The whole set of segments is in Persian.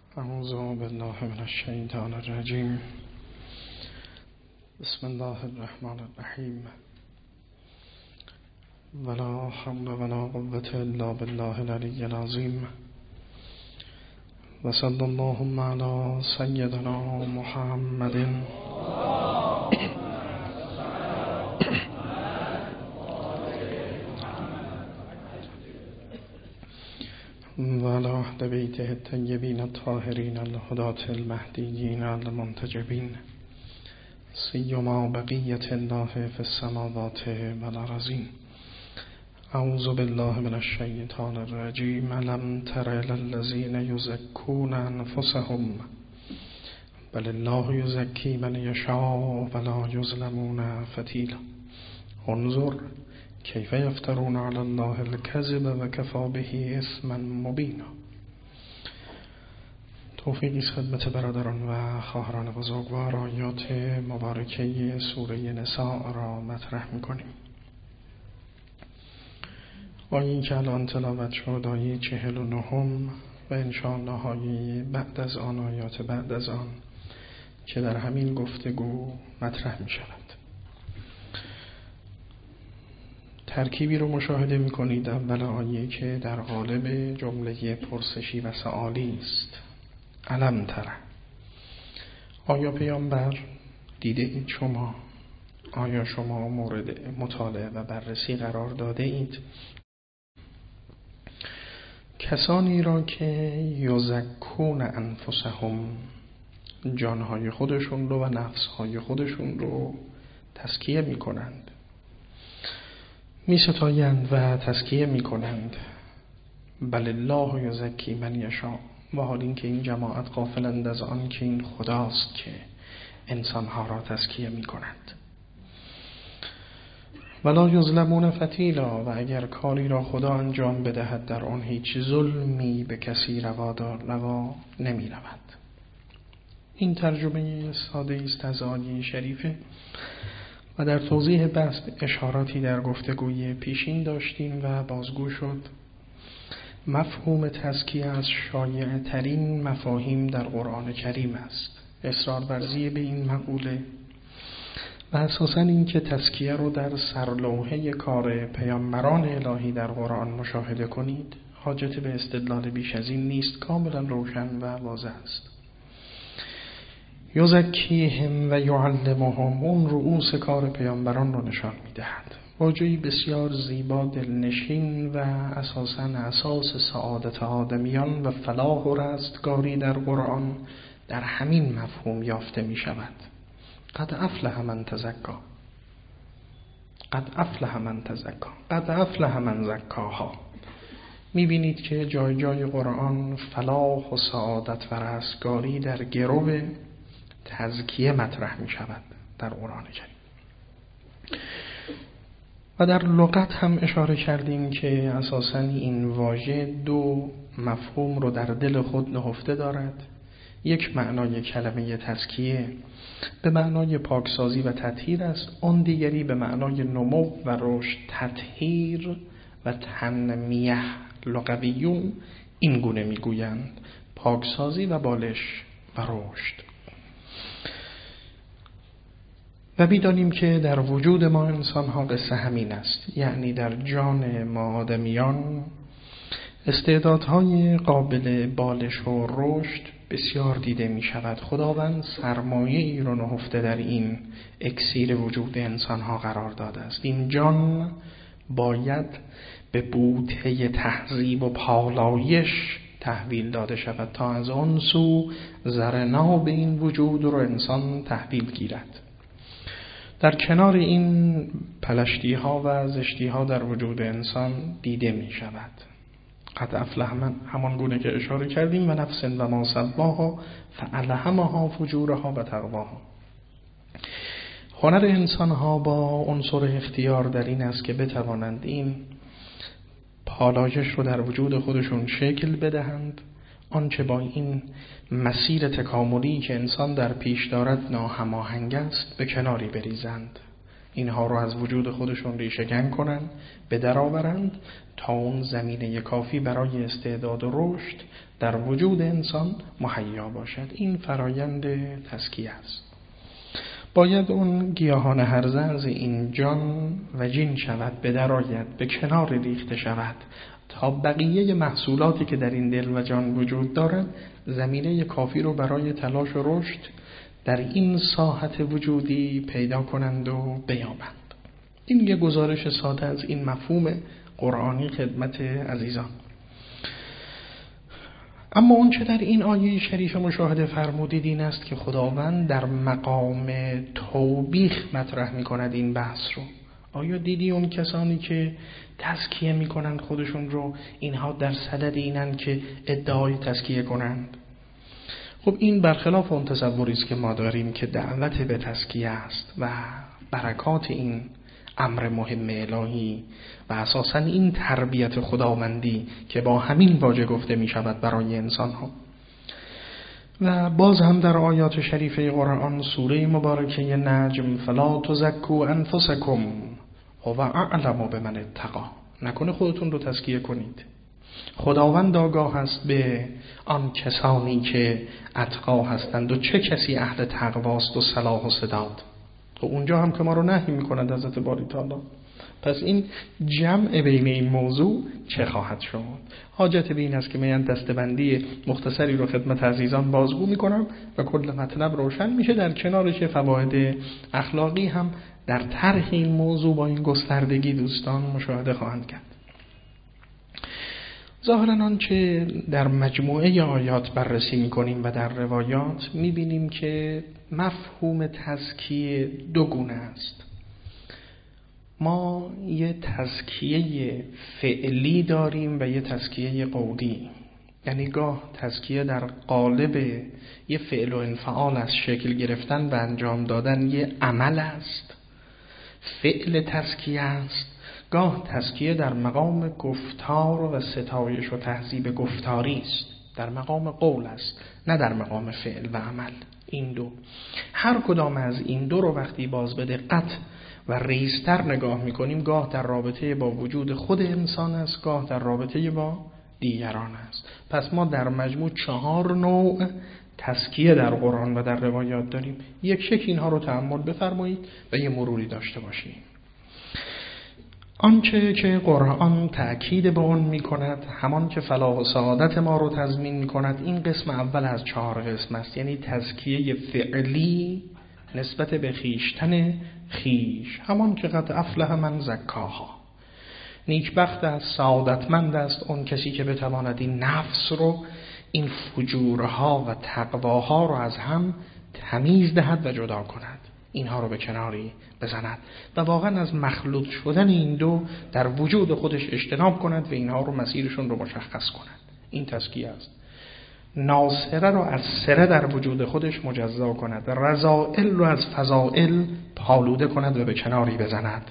اعوذ بالله من الشیطان الرجیم. بسم الله الرحمن الرحیم. ولا حول ولا قوة الا بالله العلی العظیم. و صلی اللهم علی سیدنا محمد و علی اهل بیته الطیبین الطاهرین الهداة المهدیین المنتجبین، سیما بقیة الله فی السماوات والارضین. اعوذ بالله من الشیطان الرجیم. الم تر الی الذین یزکون انفسهم بل الله یزکی من یشاء ولا یظلمون فتیلا. انظر کیف یفترون علی الله الکذب و کفی به اثما مبینا. توفیقی است خدمت برادران و خواهران بزرگوار. آیات مبارکه سوره نساء را مطرح می‌کنیم. آیه‌ای که الان تلاوت شد آیه 49 و انشاءالله آیه بعد از آن، آیات بعد از آن که در همین گفتگو مطرح می شود. ترکیبی رو مشاهده می کنید. اول آیه که در قالب جمله پرسشی و سؤالی است. الم تره، آیا پیامبر دیده اید شما؟ آیا شما مورد مطالعه و بررسی قرار داده اید کسانی را که یزکون انفسهم، جانهای خودشون رو و نفسهای خودشون رو تزکیه می کنند، می ستایند و تزکیه می کنند. بل الله یزکی من یشاء، و حال این که این جماعت غافلند از آن که این خداست که انسانها را تزکیه می کند. ولا یظلمون فتیلا، و اگر کاری را خدا انجام بدهد در آن هیچ ظلمی به کسی روا نمی رود. این ترجمه ساده است از آیه شریفه و در توضیح بحث اشاراتی در گفتگوی پیشین داشتیم و بازگو شد. مفهوم تزکیه از شایع ترین مفاهیم در قرآن کریم است. اصرار ورزی به این مقوله و اساساً این که تزکیه رو در سرلوحه کار پیامبران الهی در قرآن مشاهده کنید حاجت به استدلال بیش از این نیست، کاملا روشن و واضح است. یزکیهم و یعلمهم، اون رؤوس کار پیامبران رو نشان میدهد. واژه‌ای بسیار زیبا، دلنشین و اساساً اساس سعادت آدمیان و فلاح و رستگاری در قرآن در همین مفهوم یافته می شود. قد افلح من تزکی، قد افلح من تزکی، قد افلح من زکاها. میبینید که جای جای قرآن فلاح و سعادت و رستگاری در گرو تزکیه مطرح می شود در قرآن کریم. و در لغت هم اشاره کردیم که اساساً این واژه دو مفهوم رو در دل خود نهفته دارد. یک معنای کلمه تزکیه به معنای پاکسازی و تطهیر است، آن دیگری به معنای نمو و رشد. تطهیر و تنمیه لغویون این گونه میگویند، پاکسازی و بالش و رشد. و بدانیم که در وجود ما انسان ها قصه همین است، یعنی در جان ما آدمیان استعدادهای قابل بالش و رشد بسیار دیده می شود. خداوند سرمایه ای رو نهفته در این اکسیر وجود انسان ها قرار داده است. این جان باید به بوته تهذیب و پالایش تحویل داده شود تا از آن سو زرناب این وجود رو انسان تحویل گیرد. در کنار این پلشتی ها و زشتی ها در وجود انسان دیده می شود. قد افلح من، همان گونه که اشاره کردیم، و نفس و ما سواها فالهمها فجورها و تقواها. هنر انسان ها با عنصر اختیار در این است که بتوانند این پالایش رو در وجود خودشون شکل بدهند. آنچه با این مسیر تکاملی که انسان در پیش دارد ناهماهنگ است به کناری بریزند. اینها رو از وجود خودشون ریشه‌کن کنند، به در آورند تا اون زمینه کافی برای استعداد و رشد در وجود انسان مهیا باشد. این فرایند تزکیه است. باید اون گیاهان هرزه از این جان و جین شود، به در آید، به کنار ریخته شود تا بقیه محصولاتی که در این دل و جان وجود دارند زمینه کافی رو برای تلاش و رشد در این ساحت وجودی پیدا کنند و بیابند. این یه گزارش ساده از این مفهوم قرآنی خدمت عزیزان. اما اون چه در این آیه شریف مشاهده فرمودید این است که خداوند در مقام توبیخ مطرح می کند این بحث رو. آیا دیدی اون کسانی که تزکیه می کنند خودشون رو، اینها در صدد اینن که ادعای تزکیه کنند؟ خب این برخلاف اون تصوری است که ما داریم که دعوت به تزکیه است و برکات این امر مهم الهی و اساساً این تربیت خداوندی که با همین واژه گفته می شود برای انسان ها. و باز هم در آیات شریفه قرآن سوره مبارکه نجم فلا تزکوا انفسکم هو اعلم بمن اتقی، نکنه خودتون رو تزکیه کنید، خداوند آگاه است به آن کسانی که اتقا هستند و چه کسی اهل تقواست و صلاح و سداد. و اونجا هم که ما رو نهی میکند حضرت باری تعالی. پس این جمع بین این موضوع چه خواهد شد؟ حاجت به این است که من دستبندی مختصری رو خدمت عزیزان بازگو میکنم و کل مطلب روشن میشه. در کنارش فواید اخلاقی هم در طرح این موضوع با این گستردگی دوستان مشاهده خواهند کرد. ظاهراً آنچه در مجموعه آیات بررسی میکنیم و در روایات میبینیم که مفهوم تزکیه دو گونه است. ما یه تزکیه فعلی داریم و یه تزکیه قولی. یعنی گاه تزکیه در قالب یه فعل و انفعال از شکل گرفتن و انجام دادن یه عمل است، فعل تزکیه است. گاه تزکیه در مقام گفتار و ستایش و تهذیب گفتاری است، در مقام قول است، نه در مقام فعل و عمل. این دو، هر کدام از این دو رو وقتی باز به دقت و ریزتر نگاه میکنیم، گاه در رابطه با وجود خود انسان است، گاه در رابطه با دیگران است. پس ما در مجموع 4 نوع تزکیه در قرآن و در روایات داریم. یک اینها رو تأمل بفرمایید و یه مروری داشته باشیم. آنچه که قرآن تأکید به اون می کند، همان که فلاح و سعادت ما رو تضمین می کند، این قسم اول از 4 قسم است. یعنی تزکیه فعلی نسبت به خیشتن خیش، همان که قد افلح من زکاها، نیکبخت است، سعادتمند است اون کسی که بتواند این نفس رو، این فجورها و تقواها رو از هم تمیز دهد و جدا کند، اینها رو به کناری بزند و واقعا از مخلوط شدن این دو در وجود خودش اجتناب کند و اینها رو مسیرشون رو مشخص کند. این تزکیه است. ناصره رو از سره در وجود خودش مجزا کند، رذائل رو از فضائل پالوده کند و به کناری بزند.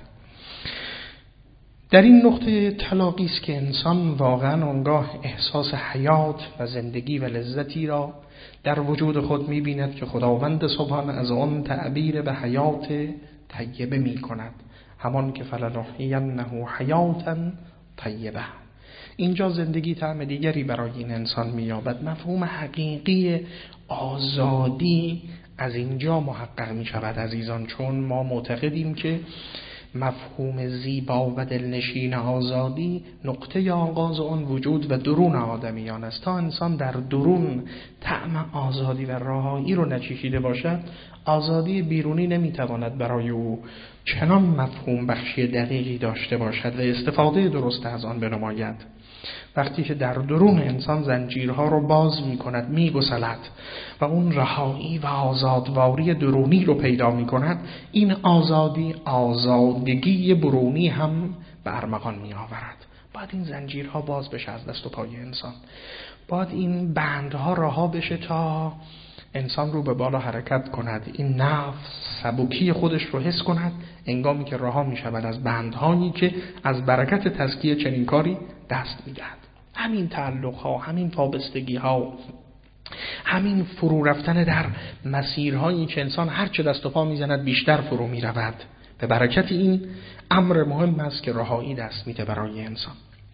در این نقطه تلاقی است که انسان واقعا اونگاه احساس حیات و زندگی و لذتی را در وجود خود می‌بیند که خداوند سبحان از آن تعبیر به حیات طیبه می‌کند، همان که فلنحیینه حیاتا طیبه. اینجا زندگی طعم دیگری برای این انسان می‌یابد. مفهوم حقیقی آزادی از اینجا محقق می‌شود عزیزان، چون ما معتقدیم که مفهوم زیبا و دلنشین آزادی نقطه آغاز آن وجود و درون آدمیان است. تا انسان در درون طعم آزادی و رهایی رو نچشیده باشد، آزادی بیرونی نمیتواند برای او چنان مفهوم بخشی دقیقی داشته باشد و استفاده درست از آن بنماید. وقتی که در درون انسان زنجیرها رو باز می کند، می گسلد و اون رهایی و آزادواری درونی رو پیدا می کند، این آزادگی برونی هم به ارمغان می آورد. باید این زنجیرها باز بشه از دست و پای انسان، باید این بندها رها بشه تا انسان رو به بالا حرکت کند، این نفس سبکی خودش رو حس کند انگامی که رها می شود از بندهایی که از برکت تزکیه چنین کاری دست می دهد. همین تعلق ها، همین وابستگی ها، همین فرو رفتن در مسیرهایی که انسان هرچه دست و پا می زند بیشتر فرو می رود، به برکت این امر مهم است که رهایی دست میده برای انسان.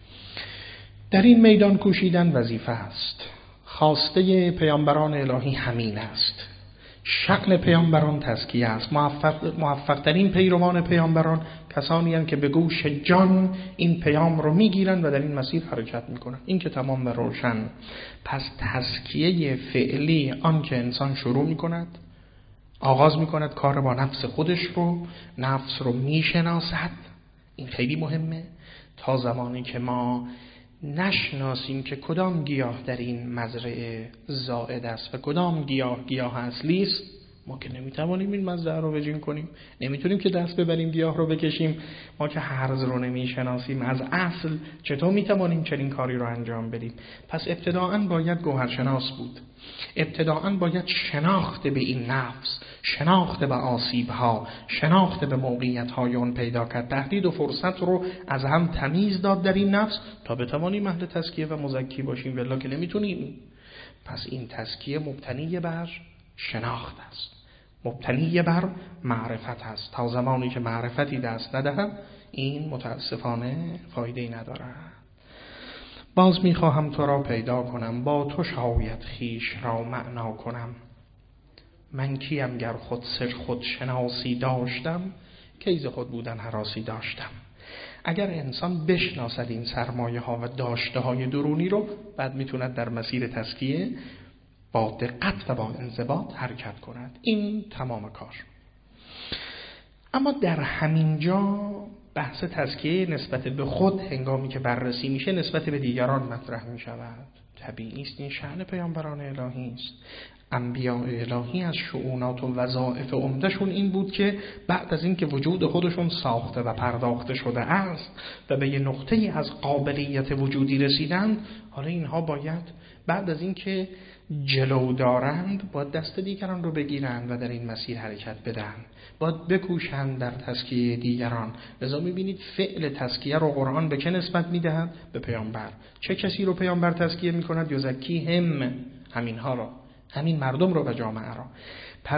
در این میدان کوشیدن وظیفه است. خواسته پیامبران الهی همین است. شأن پیامبران تزکیه است. موفق ترین پیروان پیامبران کسانی هستند که به گوش جان این پیام رو میگیرن و در این مسیر حرکت میکنن. این که تمام و روشن. پس تزکیه فعلی آن که انسان شروع میکند، آغاز میکند کار با نفس خودش رو، نفس رو میشناسد. این خیلی مهمه. تا زمانی که ما نشناسیم که کدام گیاه در این مزرعه زائد است و کدام گیاه اصلی است، ما که نمیتوانیم این مزرعه رو بجین کنیم، نمیتونیم که دست ببریم گیاه رو بکشیم. ما که هرز رو نمیشناسیم از اصل چطور میتوانیم چنین کاری رو انجام بدیم؟ پس ابتداءً باید گوهرشناس بود. ابتداءً باید شناخت به این نفس، شناخت به آسیب‌ها، شناخت به موقعیت‌های اون پیدا کرد، تهدید و فرصت رو از هم تمیز داد در این نفس تا بتوانیم اهل تزکیه و مزکی باشیم، ولی که نمیتونیم. پس این تزکیه مبتنی بر شناخت است، مبتنی بر معرفت است. تا زمانی که معرفتی دست ندهم این متاسفانه فایده‌ای ندارد. باز میخواهم تو را پیدا کنم، با تو شاید خیش را معنا کنم. من کیم گر خود شناسی داشتم، کیز خود بودن هراسی داشتم. اگر انسان بشناسد این سرمایه ها و داشته های درونی رو، بعد میتوند در مسیر تزکیه با دقت و با انضباط حرکت کند. این تمام کار. اما در همین جا بحث تزکیه نسبت به خود هنگامی که بررسی میشه نسبت به دیگران مطرح میشود. طبیعی است، این شأن پیامبران الهی است. انبیاء الهی از شؤونات و وظایف عمده‌شون این بود که بعد از این که وجود خودشون ساخته و پرداخته شده است و به یه نقطه‌ای از قابلیت وجودی رسیدند، حالا اینها باید بعد از این که جلو دارند باید دست دیگران رو بگیرند و در این مسیر حرکت بدن، باید بکوشند در تزکیه دیگران. لذا می‌بینید فعل تزکیه رو قرآن به چه نسبت می‌دهد؟ به پیامبر. چه کسی رو پیامبر تزکیه می‌کند؟ یزکیهم، همینها رو، همین مردم رو و جامعه را. پس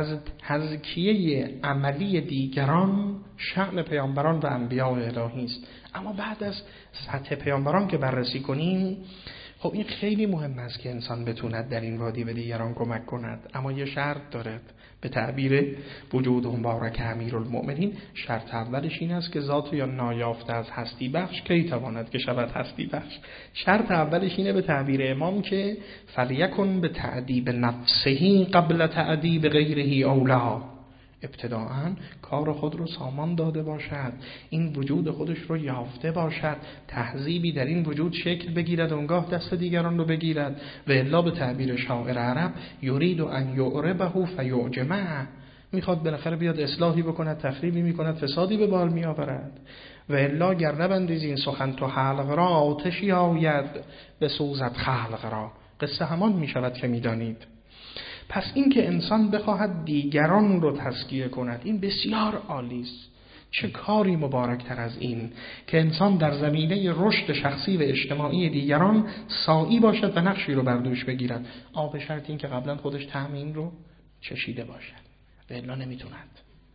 تزکیه عملی دیگران شأن پیامبران و انبیاء الهی است. اما بعد از سطح پیامبران که بررسی کنیم، خب این خیلی مهم است که انسان بتوند در این وادی به دیگران کمک کند، اما یه شرط دارد. به تعبیر وجود مبارک امیرالمؤمنین، شرط اولش این است که ذات یا نایافته از هستی بخش کی تواند که شود هستی بخش. شرط اولش اینه به تعبیر امام که فلیکن به تعدیب نفسه قبل تعدیب غیره اولا. ابتداءً کار خود رو سامان داده باشد، این وجود خودش رو یافته باشد، تهذیبی در این وجود شکل بگیرد، اونگاه دست دیگران رو بگیرد. و الا به تعبیر شاعر عرب یرید ان یعربه فیعجمه، میخواد بالاخره بیاد اصلاحی بکند، تخریبی میکند، فسادی به بار میآورد. و الا گر نبندیز این سخن تو حلق را، آتشی آید به سوزد خلق را. قصه همان میشود که میدانید. پس این که انسان بخواهد دیگران رو تزکیه کند، این بسیار عالی است. چه کاری مبارکتر از این که انسان در زمینه رشد شخصی و اجتماعی دیگران سعی باشد و نقشی رو بر دوش بگیرد. به شرط این که قبلا خودش طعم رو چشیده باشد، و الا نمیتوند.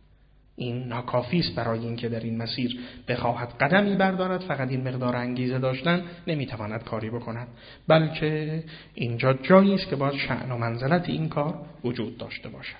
این ناکافی است برای این که در این مسیر بخواهد قدمی بردارد. فقط این مقدار انگیزه داشتن نمیتواند کاری بکند، بلکه اینجا جایی است که باید شأن و منزلت این کار وجود داشته باشد.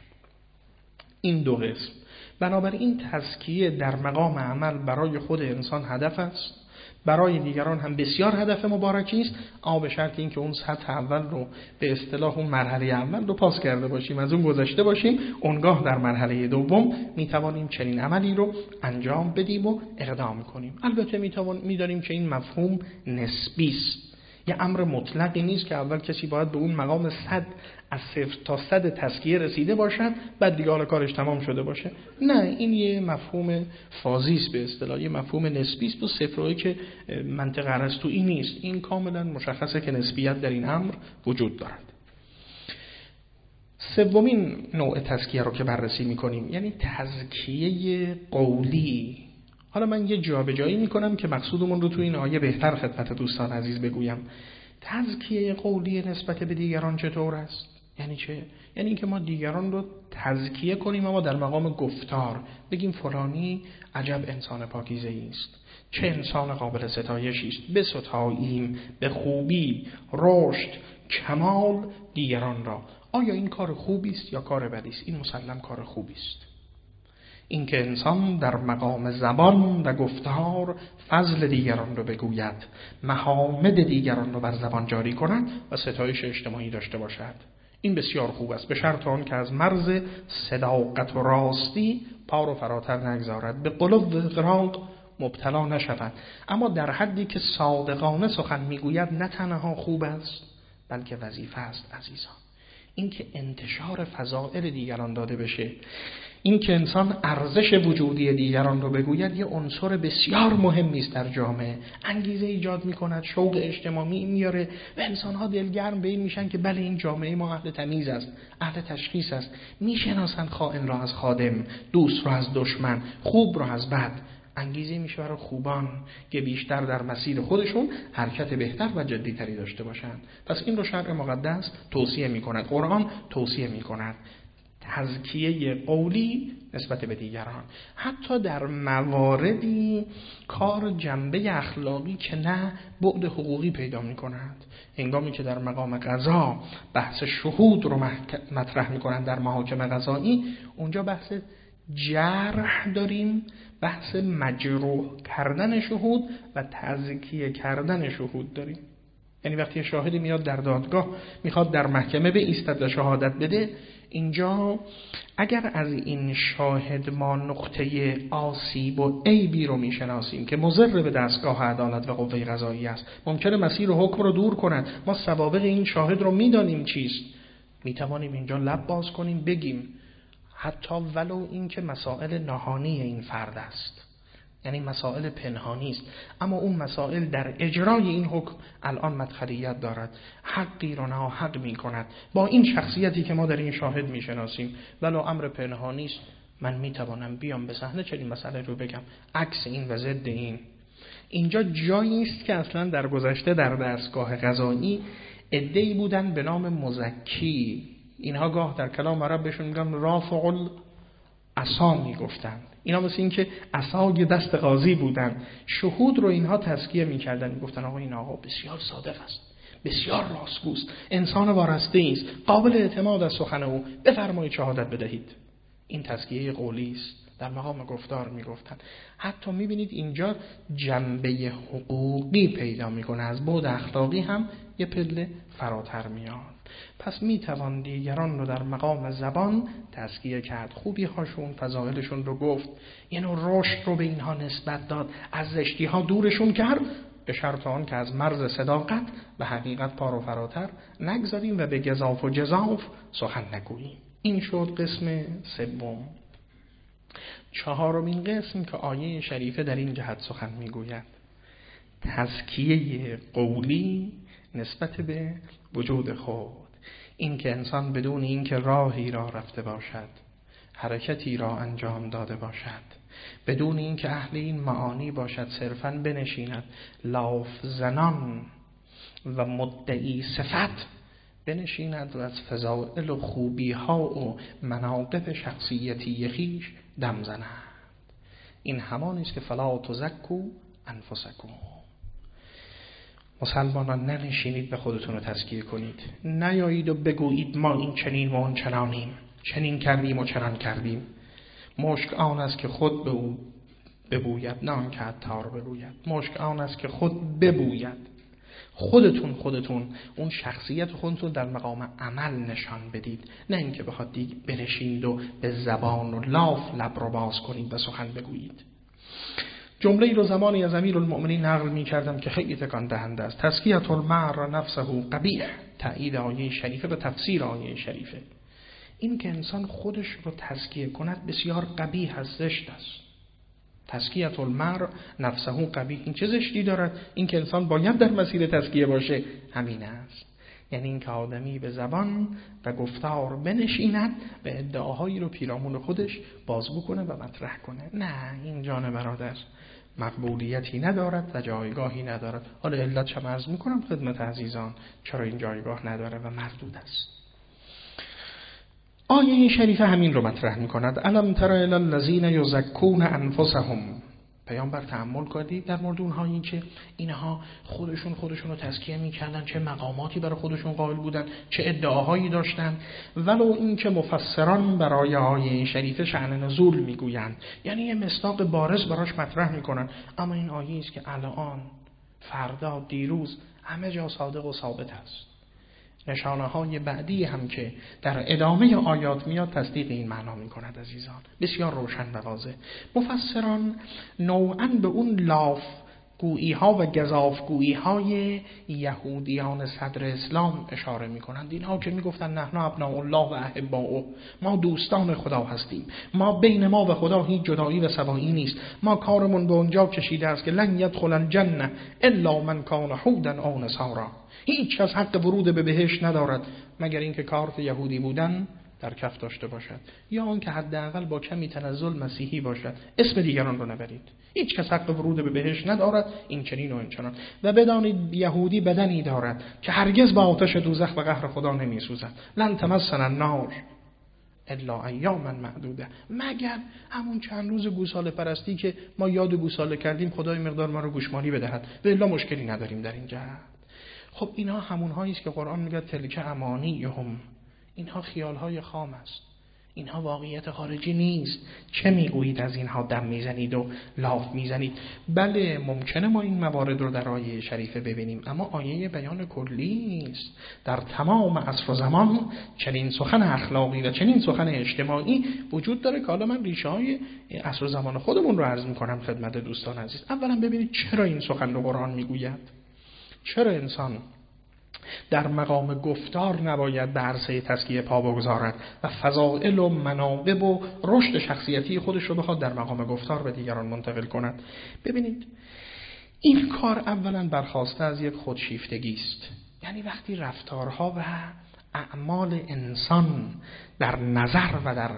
این دو قسم. بنابراین تزکیه در مقام عمل برای خود انسان هدف است، برای دیگران هم بسیار هدف مبارکی است، اما به شرط این که اون سطح اول رو به اصطلاح اون مرحله اول رو پاس کرده باشیم، از اون گذشته باشیم. اونگاه در مرحله دوم میتوانیم چنین عملی رو انجام بدیم و اقدام کنیم. البته میدانیم که این مفهوم نسبی است، یه امر مطلقی نیست که اول کسی باید به اون مقام 100 از 0 تا 100 تزکیه رسیده باشد بعد دیگه حالا کارش تمام شده باشه. نه، این یه مفهوم فاضی است، به اصطلاح یه مفهوم نسبی است و صفرایی که منطق ارسطویی نیست. این کاملا مشخصه که نسبیت در این امر وجود دارد. سومین نوع تزکیه رو که بررسی می‌کنیم یعنی تزکیه قولی. حالا من یه جابجایی میکنم که مقصودمون رو تو این آیه بهتر خدمت دوستان عزیز بگویم. تزکیه قولی نسبت به دیگران چطور است؟ یعنی چه؟ یعنی اینکه ما دیگران رو تزکیه کنیم اما در مقام گفتار بگیم فلانی عجب انسان پاکیزه‌ای است، چه انسان قابل ستایشی است، بستاییم به خوبی، رشد، کمال دیگران را. آیا این کار خوبی است یا کار بدی است؟ این مسلم کار خوبی است. اینکه انسان در مقام زبان و گفتار فضل دیگران رو بگوید، محامد دیگران رو بر زبان جاری کند و ستایش اجتماعی داشته باشد، این بسیار خوب است، به شرط آن که از مرز صداقت و راستی پا رو فراتر نگذارد، به قلوب اغراق مبتلا نشود. اما در حدی که صادقانه سخن میگوید نه تنها خوب است بلکه وظیفه است. عزیزان، این که انتشار فضائل دیگران داده بشه، این که انسان ارزش وجودی دیگران رو بگوید، یه عنصر بسیار مهمی است در جامعه. انگیزه ایجاد می‌کند، شوق اجتماعی میاره و انسان‌ها دلگرم به این میشن که بله این جامعه ما اهل تمیز است، اهل تشخیص است، میشناسند خائن را از خادم، دوست را از دشمن، خوب را از بد. انگیزه میشه برای خوبان که بیشتر در مسیر خودشون حرکت بهتر و جدی‌تری داشته باشند. پس این رو شرع مقدس توصیه می‌کند، قرآن توصیه می‌کند. تزکیه قولی نسبت به دیگران، حتی در مواردی کار جنبه اخلاقی که نه بعد حقوقی پیدا می کند. هنگامی که در مقام قضا بحث شهود رو مطرح می کنند در محاکم قضایی، اونجا بحث جرح داریم، بحث مجروح کردن شهود و تزکیه کردن شهود داریم. یعنی وقتی شاهدی میاد در دادگاه میخواد در محکمه بایستد و شهادت بده، اینجا اگر از این شاهد ما نقطه آسیب و عیبی رو میشناسیم که مضر به دستگاه عدالت و قوه قضاییه است، ممکنه مسیر حکم رو دور کند، ما سوابق این شاهد رو میدانیم چیست، میتوانیم اینجا لب باز کنیم بگیم، حتی ولو این که مسائل نهانی این فرد است، یعنی مسائل پنهانی است، اما اون مسائل در اجرای این حکم الان مدخلیت دارد، حقی را ناحق می کند. با این شخصیتی که ما در این شاهد می شناسیم ولو امر پنهانی است، من می توانم بیام به صحنه چنین مسئله رو بگم، عکس این و ضد این. اینجا جایی است که اصلا در گذشته در دستگاه قضایی عده‌ای بودن به نام مزکی، اینها گاه در کلام عرب بهشون میگن رافع العصا میگفتن، اینا مثل این که عصای دست قاضی بودن، شهود رو اینها تزکیه میکردن، میگفتن آقا این آقا بسیار صادق است، بسیار راستگوست، انسان وارسته است، قابل اعتماد از سخن او، بفرمایید شهادت بدهید. این تزکیه قولی است. در مقام گفتار میگفتن. حتی میبینید اینجا جنبه حقوقی پیدا میکنه، از بعد اخلاقی هم یه پله فراتر میاد. پس میتوان دیگران رو در مقام زبان تزکیه کرد، خوبی هاشون، فضائلشون رو گفت، یه نوع رشد رو به اینها نسبت داد، از زشتی ها دورشون کرد، به شرط آن که از مرز صداقت و حقیقت پا رو فراتر نگذاریم و به گزاف و جزاف سخن نگوییم. این شد قسم سوم. چهارمین قسم که آیه شریفه در این جهت سخن میگوید، تزکیه قولی نسبت به وجود خود. این که انسان بدون این که راهی را رفته باشد، حرکتی را انجام داده باشد، بدون این که اهل این معانی باشد، صرفاً بنشیند لاف زنان و مدعی صفت بنشیند و از فضائل و خوبی ها و مناقب شخصیتی خویش دم زند. این همان است که فلا تزکوا انفسکم. مسلمانان ننشینید به خودتون رو تزکیه کنید، نیایید و بگویید ما این چنین و اون چنانیم، چنین کردیم و چنان کردیم. مشک آن است که خود به او ببوید، نه آن که عطار بگوید. مشک آن است که خود ببوید. خودتون اون شخصیت خودتون در مقام عمل نشان بدید، نه اینکه بخواد دیگه بنشینید و به زبان و لاف لب رو باز کنید و سخن بگویید. جمله ای رو زمانی از امیرالمؤمنین نقل می کردم که خیلی تکان دهنده است. تزکیة المرء نفسه قبیح، تأیید آیه شریفه و تفسیر آیه شریفه. این که انسان خودش رو تزکیه کند بسیار قبیح است، زشت است. تزکیة المرء نفسه قبیح، این چه زشتی دارد؟ این که انسان باید در مسیر تزکیه باشه، همین است. یعنی این که آدمی به زبان و گفتار بنشیند و ادعاهایی رو پیرامون خودش بازگو کنه و مطرح کنه. نه، این جان برادر مقبولیتی ندارد و جایگاهی ندارد. حالا علت چم عرض میکنم خدمت عزیزان چرا این جایگاه نداره و مردود است. آیه شریفه همین رو مطرح می‌کند. الم تر الی الذین یزکون انفسهم. پیامبر تأمل کردید در مورد اونهایی که اینها خودشون رو تزکیه می‌کردن، چه مقاماتی برای خودشون قائل بودن، چه ادعاهایی داشتن. ولو این که مفسران برای آیه شریفه شأن نزول میگویند، یعنی یه مصداق بارز براش مطرح میکنن، اما این آیه است که الان، فردا، دیروز همه جا صادق و ثابت است. نشانه های بعدی هم که در ادامه آیات میاد تصدیق این معنا میکند عزیزان، بسیار روشن و واضح. مفسران نوعاً به اون لاف گویی ها و گزاف گویی های یهودیان صدر اسلام اشاره میکنند. اینها که میگفتن نحن ابناء الله و احباؤه، ما دوستان خدا هستیم، ما بین ما و خدا هیچ جدایی و سوایی نیست، ما کارمون به اونجا کشیده است که لن یدخل الجنه الا من کان هودا او نصارا، هیچ کس حق ورود به بهشت ندارد مگر اینکه کارت یهودی بودن در کف داشته باشد، یا اون که حداقل با کمی تنزل مسیحی باشد. اسم دیگران رو نبرید. هیچ کس حق ورود به بهشت ندارد، این چنین و این چنان. و بدانید یهودی بدنی دارد که هرگز با آتش دوزخ و قهر خدا نمی‌سوزد. لن تمسنا النار الا ایاما معدوده، مگر همون چند روز گوساله پرستی که ما یاد گوساله کردیم خدای مقدار ما رو گوشمالی بدهد، و الا مشکلی نداریم در این جهت. خب اینها همونهایی است که قرآن میگه تلک امانیهم، اینها خیالهای خام است، اینها واقعیت خارجی نیست. چه میگویید از اینها دم میزنید و لاف میزنید؟ بله ممکنه ما این موارد رو در آیه شریفه ببینیم، اما آیه بیان کلی است. در تمام عصر و زمان چنین سخن اخلاقی و چنین سخن اجتماعی وجود داره که حالا من ریشه های عصر و زمان خودمون رو عرض میکنم خدمت دوستان عزیز. اولا ببینید چرا این سخن رو قرآن میگوید. چرا انسان در مقام گفتار نباید به عرصه تزکیه پا بگذارد و فضائل و مناقب و رشد شخصیتی خودش رو بخواد در مقام گفتار به دیگران منتقل کند؟ ببینید این کار اولا برخواسته از یک خودشیفتگی است. یعنی وقتی رفتارها و اعمال انسان در نظر و در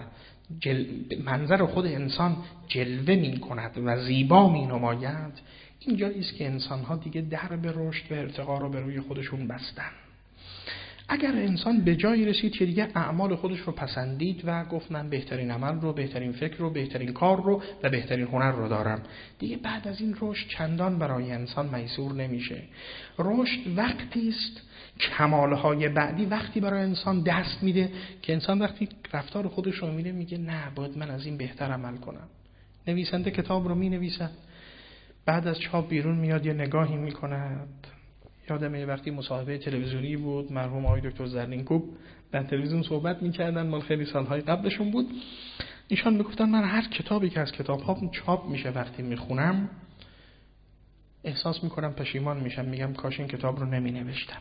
منظر خود انسان جلوه می کند و زیبا می نماید، اینجایی است که انسان‌ها دیگه درب رشد و ارتقا رو به روی خودشون بستن. اگر انسان به جایی رسید که دیگه اعمال خودش رو پسندید و گفت من بهترین عمل رو، بهترین فکر رو، بهترین کار رو و بهترین هنر رو دارم، دیگه بعد از این رشد چندان برای انسان میسور نمیشه. رشد وقتی است، کمالهای بعدی وقتی برای انسان دست میده که انسان وقتی رفتار خودش رو میبینه میگه نه باید من از این بهتر عمل کنم. نویسنده کتاب رو مینویسد، بعد از چاپ بیرون میاد یه نگاهی میکند. یادم یه وقتی مصاحبه تلویزیونی بود، مرحوم آقای دکتر زرینکوب در تلویزیون صحبت میکردن، مال خیلی سالهای قبلشون بود. ایشان میگفتن من هر کتابی که از کتاب‌ها چاپ میشه وقتی میخونم احساس میکنم پشیمان میشم، میگم کاش این کتاب رو نمینوشتم.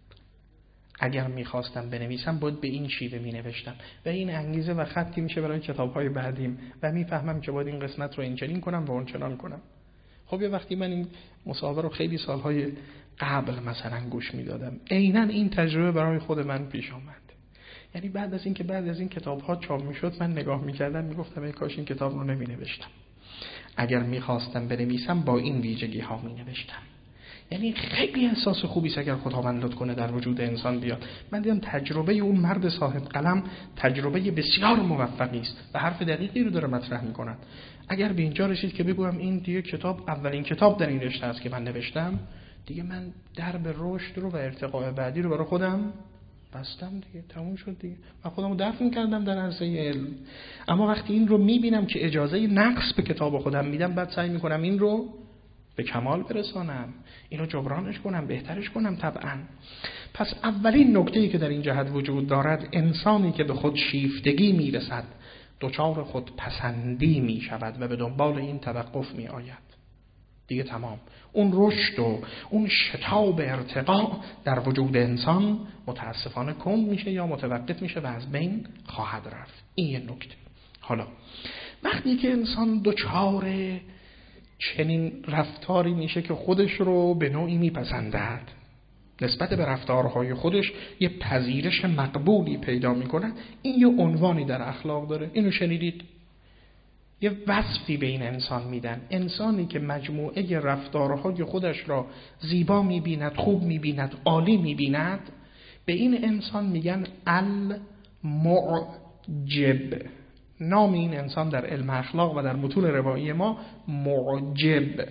اگر میخواستم بنویسم باید به این شیوه مینوشتم و این انگیزه و خطی میشه برای کتاب‌های بعدیم و میفهمم که باید این قسمت رو اینچنین کنم و اونچنان کنم. خب یه وقتی من این مصاحبه رو خیلی سالهای قبل مثلا گوش میدادم، عیناً این تجربه برای خود من پیش آمد. یعنی بعد از این کتاب‌ها چاپ میشد من نگاه میکردم میگفتم ای کاش این کتاب رو نمینوشتم. اگر میخواستم بنویسم با این ویژگی ها مینوشتم. یعنی خیلی احساس خوبی است اگر خداوند لطف کنه در وجود انسان بیاد. من دیدم تجربه اون مرد صاحب قلم تجربه بسیار موفقی است و حرف دقیقی رو داره مطرح میکنه. اگر به اینجا رسید که بگویم این دیگه کتاب اولین کتاب در این رشته است که من نوشتم، دیگه من درب رشد رو و ارتقاء بعدی رو برای خودم بستم دیگه، تموم شد دیگه. من خودمو دفن کردم در عرصه علم. اما وقتی این رو میبینم که اجازه نقص به کتاب خودم میدم، بعد سعی میکنم این رو به کمال برسانم، اینو جبرانش کنم، بهترش کنم طبعا. پس اولین نکته‌ای که در این جهت وجود دارد، انسانی که به خود شیفتگی میرسد دچار خود پسندی می شود و به دنبال این توقف می آید. دیگه تمام. اون رشد و اون شتاب ارتقا در وجود انسان متاسفانه کند میشه یا متوقف میشه و از بین خواهد رفت. این یه نکته. حالا وقتی که انسان دچار چنین رفتاری میشه که خودش رو به نوعی میپسندد، نسبت به رفتارهای خودش یه پذیرش مقبولی پیدا میکنه، این یه عنوانی در اخلاق داره. اینو شنیدید؟ یه وصفی به این انسان میدن. انسانی که مجموعه رفتارهای خودش را زیبا میبیند، خوب میبیند، عالی میبیند، به این انسان میگن المعتدل. معجب. نام این انسان در علم اخلاق و در متون روایی ما معجب.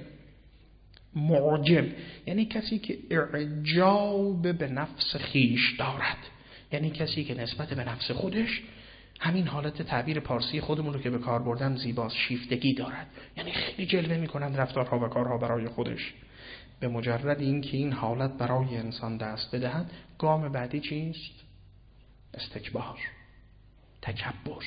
معجب یعنی کسی که اعجاب به نفس خیش دارد، یعنی کسی که نسبت به نفس خودش همین حالت تعبیر پارسی خودمون رو که به کار بردم زیباست، شیفتگی دارد، یعنی خیلی جلوه میکنند رفتارها و کارها برای خودش. به مجرد اینکه این حالت برای انسان دست بدهد، گام بعدی چیست؟ استکبار، تکبر.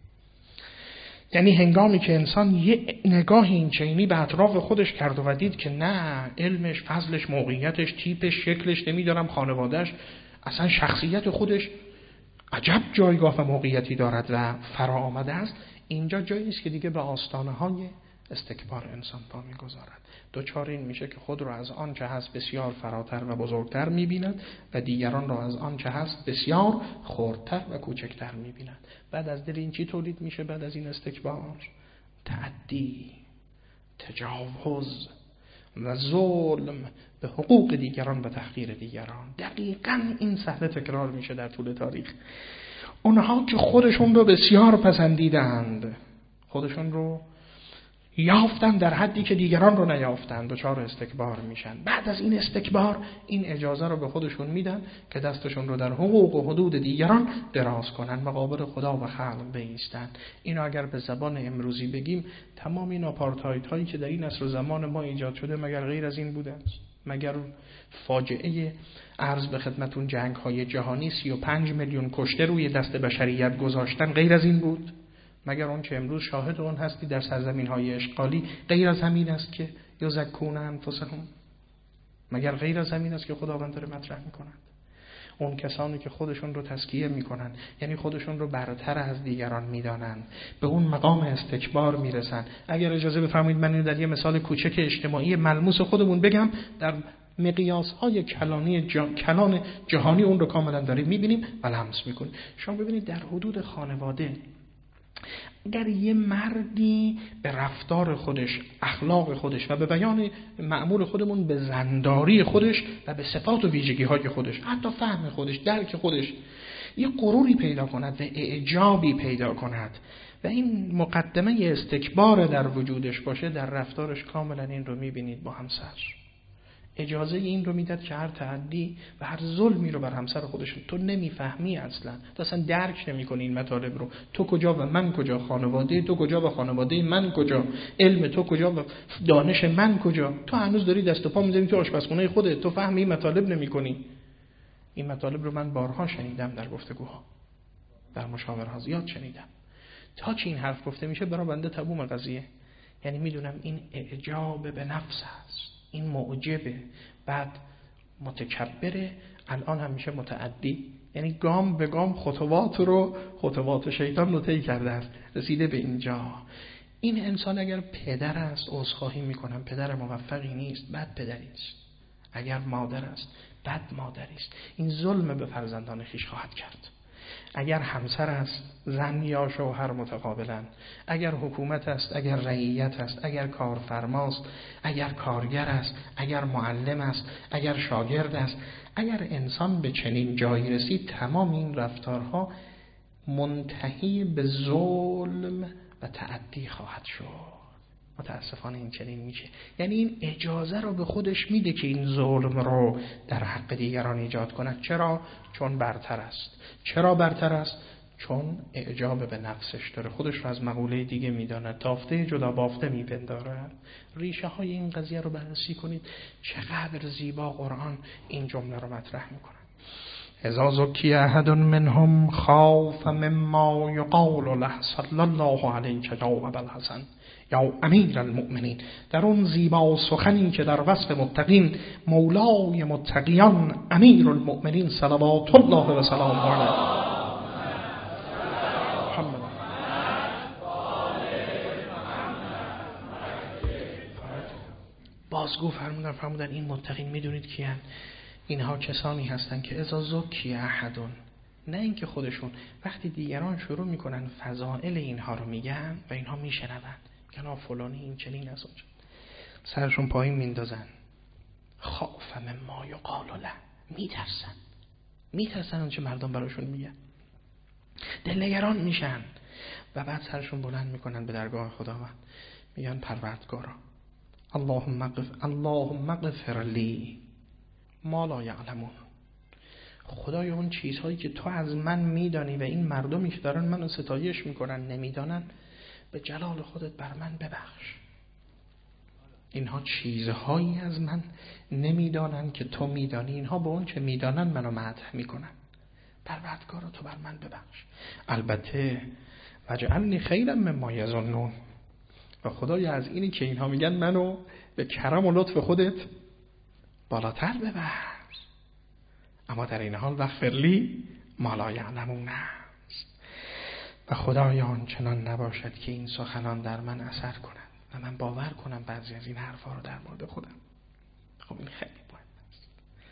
یعنی هنگامی که انسان یه نگاه این چینی به اطراف خودش کرد و دید که نه، علمش، فضلش، موقعیتش، تیپش، شکلش، نمیدارم خانوادهش، اصلا شخصیت خودش عجب جایگاه و موقعیتی دارد و فرا آمده است، اینجا جایی است که دیگه به آستانه های استکبار انسان پا میگذارد. دوچار این میشه که خود را از آن چه هست بسیار فراتر و بزرگتر میبیند و دیگران را از آن چه هست بسیار خردتر و کوچکتر میبیند. بعد از دل این چی تولید میشه؟ بعد از این استکبار تعدی، تجاوز و ظلم به حقوق دیگران و تحقیر دیگران. دقیقاً این صحنه تکرار میشه در طول تاریخ. اونها که خودشون رو بسیار پسندیدند، خودشون رو یافتن در حدی که دیگران رو نیافتن، دچار استکبار میشن. بعد از این استکبار این اجازه رو به خودشون میدن که دستشون رو در حقوق و حدود دیگران دراز کنن، مقابل خدا و خلق بایستن. اینو اگر به زبان امروزی بگیم، تمام این آپارتاید هایی که در این عصر و زمان ما ایجاد شده مگر غیر از این بوده است؟ مگر فاجعه عرض به خدمتون جنگ های جهانی 35 میلیون کشته روی دست بشریت گذاشتن غیر از این بود؟ مگر اون که امروز شاهد اون هستی در سرزمین‌های اشغالی غیر از همین است که یزکون انفسهم؟ مگر غیر از همین است که خداوند داره مطرح می‌کند؟ اون کسانی که خودشون رو تزکیه می‌کنن، یعنی خودشون رو برتر از دیگران می‌دانند، به اون مقام استکبار میرسن. اگر اجازه بفرمایید من اینو در یه مثال کوچک اجتماعی ملموس خودمون بگم، در مقیاس‌های کلان جهانی اون رو کاملا داریم می‌بینیم و لمس می‌کنیم. شما ببینید در حدود خانواده اگر یه مردی به رفتار خودش، اخلاق خودش و به بیان معمول خودمون به زنداری خودش و به صفات و ویژگی‌های خودش، حتی فهم خودش، درک خودش، یه غروری پیدا کند و اعجابی پیدا کند و این مقدمه استکبار در وجودش باشه، در رفتارش کاملا این رو می‌بینید با همسر اجازه این رو میداد که هر تعدی و هر ظلمی رو بر همسر خودش تو نمیفهمی، اصلا تو اصلا درک نمی‌کنی این مطالب رو، تو کجا و من کجا، خانواده تو کجا و خانواده من کجا، علم تو کجا و دانش من کجا، تو هنوز داری دست و پا می‌زنی تو آشپزخونه خودت، تو فهم این مطالب نمی‌کنی. این مطالب رو من بارها شنیدم در گفتگوها، در مشاورها زیاد شنیدم. تا چه این حرف گفته میشه برای بنده تموم قضیه. یعنی میدونم این اعجاب به نفس است، این معجبه، بعد متکبره، الان هم میشه متعدی. یعنی گام به گام خطوات شیطان رو طی کرده است، رسیده به اینجا. این انسان اگر پدر است، عذرخواهی میکنم، پدر موفقی نیست، بد پدری است. اگر مادر است، بد مادری است. این ظلم به فرزندان خویش خواهد کرد. اگر همسر است، زن یا شوهر متقابلا، اگر حکومت است، اگر رعیت است، اگر کارفرماست، اگر کارگر است، اگر معلم است، اگر شاگرد است، اگر انسان به چنین جایی رسید، تمام این رفتارها منتهی به ظلم و تعدی خواهد شد. متاسفانه این چنین میشه. یعنی این اجازه رو به خودش میده که این ظلم رو در حق دیگران ایجاد کند. چرا؟ چون برتر است. چرا برتر است؟ چون اعجاب به نفسش داره، خودش رو از مقوله دیگه میداند، تافته جدا بافته میپندارد. ریشه های این قضیه رو بررسی کنید، چقدر زیبا قرآن این جمله رو مطرح میکنه. اذا زکی احد منهم خاف مما یقال له صلی الله علیک یا ابوالحسن یا امیر المؤمنین. در اون زیبا سخنی که در وصف متقین، مولای متقیان امیر المؤمنین صلوات الله و سلام علیه بازگو فرمودن این متقین میدونید کیان؟ اینها کسانی هستند که اذا زکی احدون، نه اینکه خودشون، وقتی دیگران شروع میکنن فضائل اینها رو میگن و اینها میشنوند که فلانی این چنین است، سرشون پایین میندازن. خاف مما یقال له، میترسن اون چه مردم براشون میگن. دلنگران میشن و بعد سرشون بلند میکنن به درگاه خداوند، میگن پروردگارا اللهم اغفر لی ما لا یعلمون. خدای اون چیزهایی که تو از من میدانی و این مردمی که دارن منو ستایش میکنن نمیدانن، به جلال خودت بر من ببخش. اینها چیزهایی از من نمیدانن که تو میدانی، اینها به اون چه میدانن منو مدح میکنن، پروردگارا تو بر من ببخش. البته وجعلنی خیرا مما یظنون، و خدای از اینی که اینها میگن منو به کرم و لطف خودت بالاتر ببر، اما در این حال واغفر لی ما لا یعلمون است. و خدایان چنان نباشد که این سخنان در من اثر کنند و من باور کنم بعضی از این حرفا رو در مورد خودم. خب این خیلی مهم است،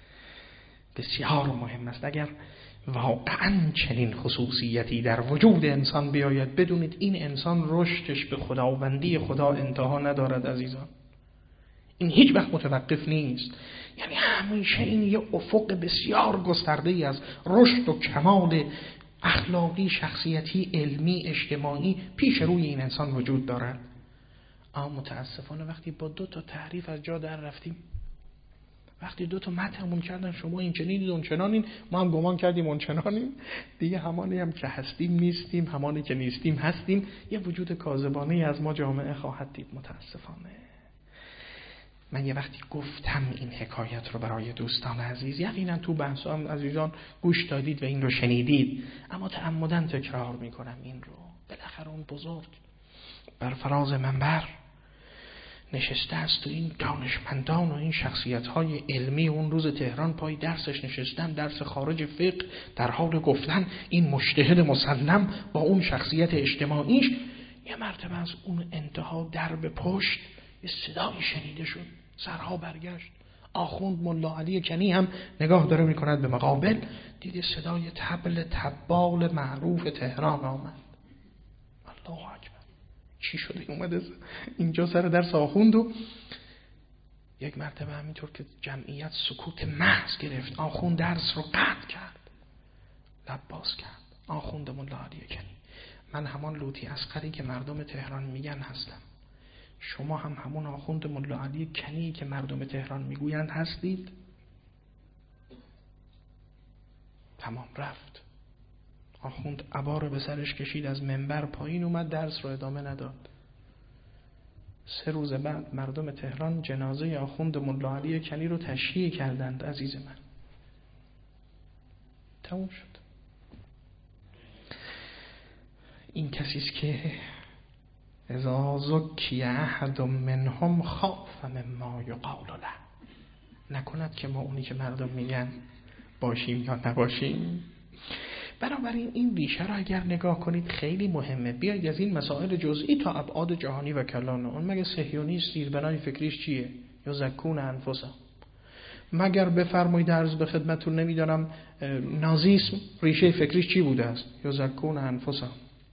بسیار مهم است. اگر واقعا چنین خصوصیتی در وجود انسان بیاید، بدونید این انسان رشدش به خداوندی خدا انتها ندارد عزیزان. این هیچ وقت متوقف نیست، یعنی همیشه این یه افق بسیار گسترده‌ای از رشد و کمال اخلاقی، شخصیتی، علمی، اجتماعی پیش روی این انسان وجود دارد. اما متاسفانه وقتی با 2 تا تعریف از جا در رفتیم، وقتی 2 تا مدحمون کردن شما این چنینید اون چنانین، ما هم گمان کردیم اون چنانیم، دیگه همانی هم که هستیم نیستیم، همانی که نیستیم هستیم، یه وجود کاذبانه از ما جامعه خواهد دید متاسفانه. من یه وقتی گفتم این حکایت رو برای دوستان عزیز، یقینا تو بحثام عزیزان گوش دادید و این رو شنیدید، اما تعمداً تکرار میکنم این رو. بالاخره اون بزرگ بر فراز منبر نشسته است و این دانشمندان و این شخصیت‌های علمی اون روز تهران پای درسش نشستن، درس خارج فقه، در حال گفتن این مجتهد مسلم با اون شخصیت اجتماعیش، یه مرتبه از اون انتها در به پشت یه صدایی شنیده شد، سرها برگشت. آخوند ملا علی کنی هم نگاه داره میکند به مقابل، دیده صدای طبل طبال معروف تهران آمد. الله اکبر، چی شده اومده اینجا سر درس آخوند؟ و یک مرتبه همینطور که جمعیت سکوت محض گرفت، آخوند درس رو قطع کرد، لب باز کرد. آخوند ملا علی کنی: من همان لوطی اصغری که مردم تهران میگن هستم. شما هم همون آخوند ملا علی کنی که مردم تهران میگویند هستید؟ تمام رفت. آخوند عبا رو به سرش کشید، از منبر پایین اومد، درس رو ادامه نداد. 3 روز بعد مردم تهران جنازه آخوند ملا علی کنی رو تشییع کردند. عزیز من، تموم شد. این کسیست که اذا زکی احد منهم خاف مما یقال له. نکند که ما اونی که مردم میگن باشیم یا نباشیم. بنابراین این ریشه را اگر نگاه کنید خیلی مهمه. بیاید از این مسائل جزئی تا ابعاد جهانی و کلان اون. مگه صهیونیست زیربنای فکریش چیه؟ یا زکون انفسهم. مگر بفرمایید عرض به خدمتتون نمیدانم نازیسم ریشه فکریش چی بوده است؟ یا زکون انفسهم.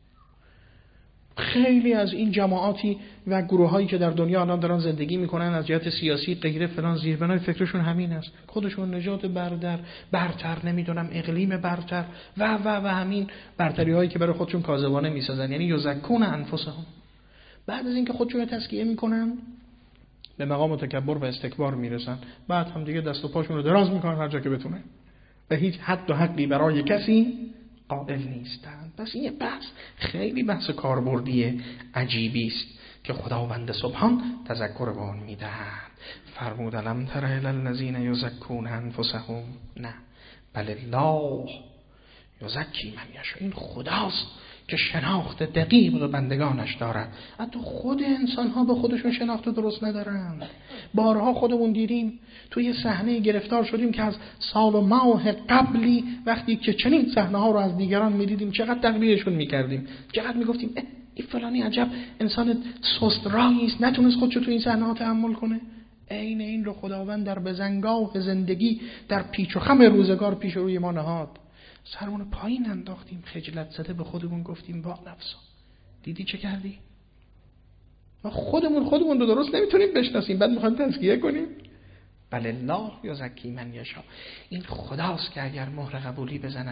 خیلی از این جماعاتی و گروهایی که در دنیا الان دارن زندگی میکنن از جهت سیاسی غیره فلان، زیربنای فکرشون همین است. خودشون نژاد برتر نمیدونم اقلیم برتر و همین برتری هایی که برای خودشون کاذبانه میسازن، یعنی یزکون انفسهم. بعد از اینکه خودشون تزکیه میکنن به مقام تکبر و استکبار میرسن، بعد هم دیگه دست و پاشون رو دراز میکنن هر جا که بتونه و هیچ حد و حقی برای کسی قائل نیستند. پس این بحث خیلی بحث کاربردی عجیبی است که خداوند سبحان تذکر به آن میدهد. فرمود الم تر الی الذین یزکون انفسهم، نه بل الله یزکی من یشاء. این خداست که شناخت دقیق بندگانش دارد. حتی خود انسان ها به خودشون شناخت درست ندارند. بارها خودمون دیدیم توی صحنه گرفتار شدیم که از سال و ماه قبلی وقتی که چنین صحنه ها رو از دیگران میدیدیم چقدر تقلیلشون میکردیم، چقدر میگفتیم این فلانی عجب انسان سست راهی است، نتونست خودشو تو این صحنه ها تحمل کنه. عین این رو خداوند در بزنگاه زندگی در پیچ و خم روزگار پیش روی ما نهاد. سرمون پایین انداختیم، خجلت زده به خودمون گفتیم با نفسا دیدی چه کردی؟ ما خودمون رو درست نمیتونیم بشناسیم، بعد میخوایم تزکیه کنیم. بل الله یزکی من یشاء. این خداست که اگر مهر قبولی بزند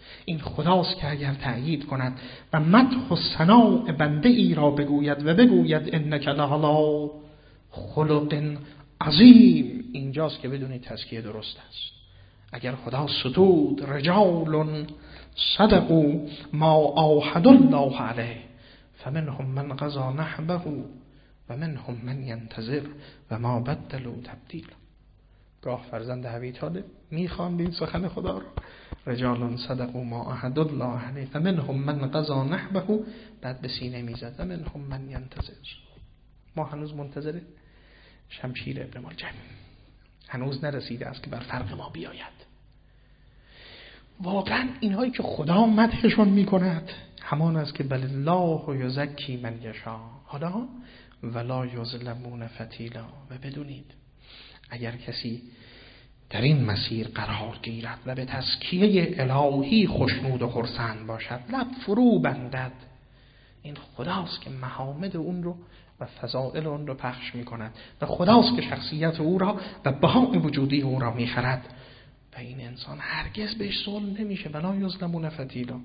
این خداست که اگر تأیید کند و مدح و ثناء بنده ای را بگوید و بگوید انک لعلی خلق عظیم، اینجاست که بدونید تزکیه درست است. اگر خدا ستود رجال صدقوا ما عاهدوا الله علیه فمنهم من قضى نحبه و منهم من ینتظر و ما بدلوا تبدیلا. گاه فرزند حوی طالب میخواند این سخن خدا را، رجال صدقوا ما عاهدوا الله علیه فمنهم من قضى نحبه، بعد به سینه میزد و منهم من ینتظر. ما هنوز منتظر شمشیر ابن ملجم، هنوز نرسیده است که بر فرق ما بیاید. واقعا اینهایی که خدا مدحشون میکند همان است که بل الله یزکی من یشاء، حالا ولا یظلمون فتیلا. و بدونید اگر کسی در این مسیر قرار گیرد و به تزکیه الهی خوشنود و خرسند باشد، لب فرو بندد، این خداست که محامد اون رو و فضائل اون رو پخش می کند و خداست که شخصیت او را و بهای وجودی او را می خرد و این انسان هرگز بهش ظلم نمیشه. ولا یظلمون فتیلا.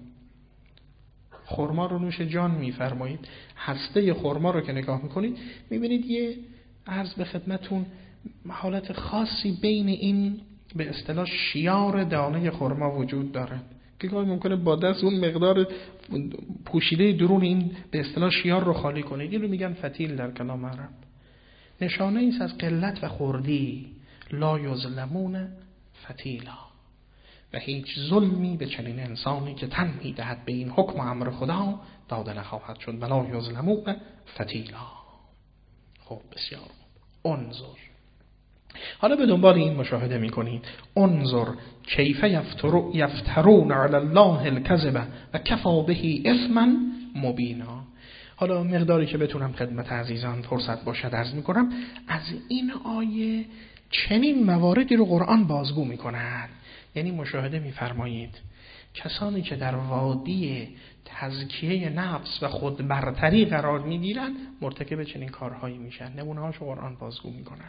خرما رو نوش جان میفرمایید، هسته خرما رو که نگاه میکنید میبینید یه عرض به خدمتون حالت خاصی بین این به اصطلاح شیار دانه خرما وجود دارد که گاهی ممکنه با دست اون مقدار پوشیده درون این به اصطلاح شیار رو خالی کنه. این رو میگن فتیل در کلام عرب. نشانه ایست از قلت و خردی. لا یظلمون فتیلا. و هیچ ظلمی به چنین انسانی که تن میدهد به این حکم و امر خدا داده نخواهد شد. ولا یظلمون فتیلا. خب بسیار خوب. انظر، حالا به دنبال این مشاهده میکنید. انظر کیف یفترون علی الله الکذب و کفی به اثما مبینا. حالا مقداری که بتونم خدمت عزیزان فرصت باشد عرض میکنم. از این آیه چنین مواردی رو قرآن بازگو میکند. یعنی مشاهده میفرمایید کسانی که در وادی تزکیه نفس و خود برتری قرار میگیرند مرتکب چنین کارهایی میشن. نمونه هاشو قرآن بازگو میکنه.